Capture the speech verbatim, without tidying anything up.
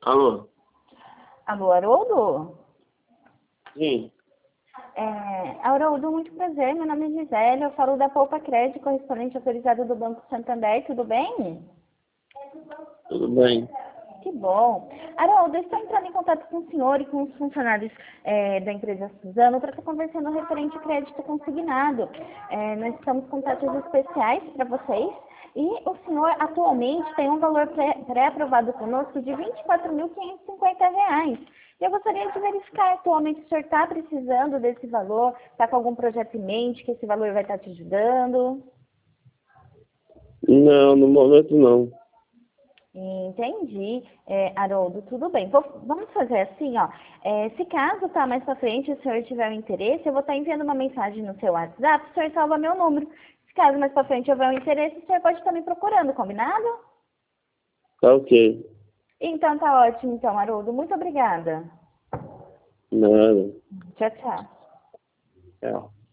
Alô? Alô, Haroldo? Sim. É, Haroldo, muito prazer. Meu nome é Gisele. Eu falo da Poupa Crédito, correspondente autorizado do Banco Santander. Tudo bem? Tudo bem? Que bom. Haroldo, eu estou entrando em contato com o senhor e com os funcionários é, da empresa Suzano para estar conversando referente ao crédito consignado. É, nós estamos com taxas especiais para vocês e o senhor atualmente tem um valor pré- pré-aprovado conosco de vinte e quatro mil quinhentos e cinquenta reais. Eu gostaria de verificar atualmente se o senhor está precisando desse valor, está com algum projeto em mente que esse valor vai estar te ajudando. Não, no momento não. Entendi, é, Haroldo, tudo bem. Vou- vamos fazer assim, ó. É, se caso tá mais pra frente o senhor tiver um interesse, eu vou estar enviando uma mensagem no seu WhatsApp, o senhor salva meu número. Se caso mais pra frente houver um interesse, o senhor pode estar me procurando, combinado? Tá ok. Então tá ótimo, então, Haroldo. Muito obrigada. Nada. Tchau, tchau. Tchau.